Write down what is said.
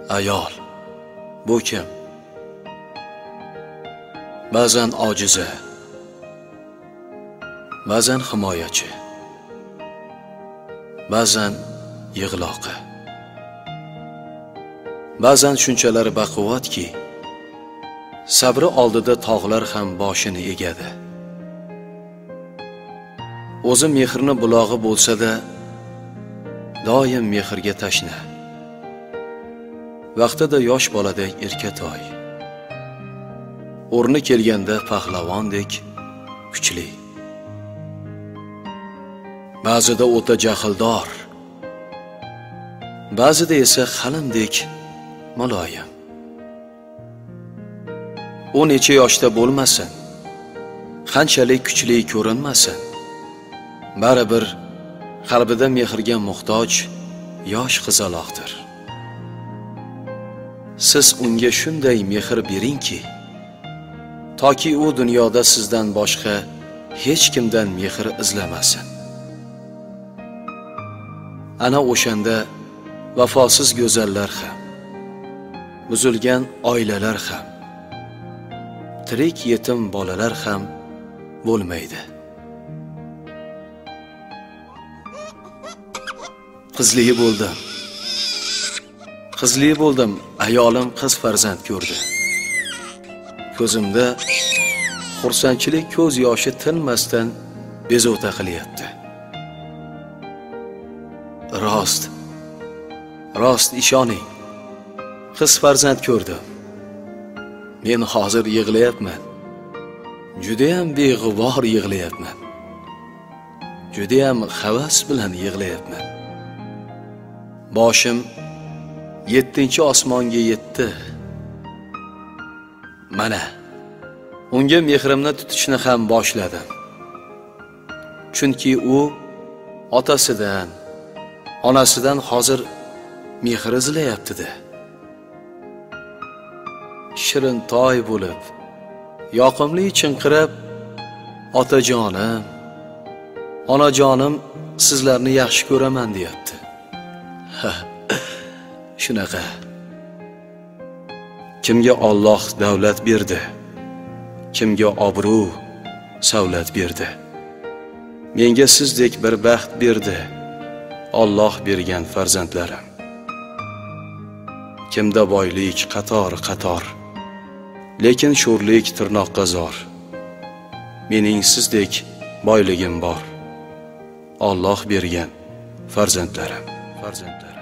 Ayol, bu kim? Ba'zan ojiza, ba'zan himoyachi, ba'zan yig'loqi, ba'zan shunchalar baquvvatki, sabri oldida tog'lar ham boshini egadi. O'zi mehrni bulog'i bo'lsa-da, doim mehrga tashna. Vaqtida yosh boladek erkatoy, o'rni kelganda pahlavondek kuchli. Ba'zida o'ta jahldor, ba'zida esa halimdek muloyim. U necha yoshda bo'lmasin, qanchalik kuchli ko'rinmasin, baribir qalbida mehrga muhtoj yosh qizaloqdir. Siz unga shunday mehr beringki, toki u dunyoda sizdan boshqa hech kimdan mehr izlamasin. Ana o'shanda vafosiz go'zallar ham, buzilgan oilalar ham, tirik yetim bolalar ham bo'lmaydi. Qizli bo'ldim, ayolim qiz farzand ko'rdi. Ko'zimda xursandchilik ko'z yoshi tinmasdan bezovta qilyapti. Rost ishoning, qiz farzand ko'rdim. Men hozir yig'layapman. Juda ham beg'ubor yig'layapman. Juda ham havas bilan yig'layapman. Boshim 7-osmonga yetdi. Mana, unga mehrimni tutishni ham boshladim. Chunki u otasidan, onasidan hozir mehr izlayapti-da. Shirin toy bo'lib, yoqimli chinqirib, otajonim, onajonim, sizlarni yaxshi ko'raman deyapti. Shunaqa. Kimga Alloh davlat berdi, kimga obro', savlat berdi. Menga sizdek bir baxt berdi, Alloh bergan farzandlarim. Kimda boylik qator, lekin sho'rlik tirnoqqa zor. Mening sizdek boyligim bor, Alloh bergan farzandlarim.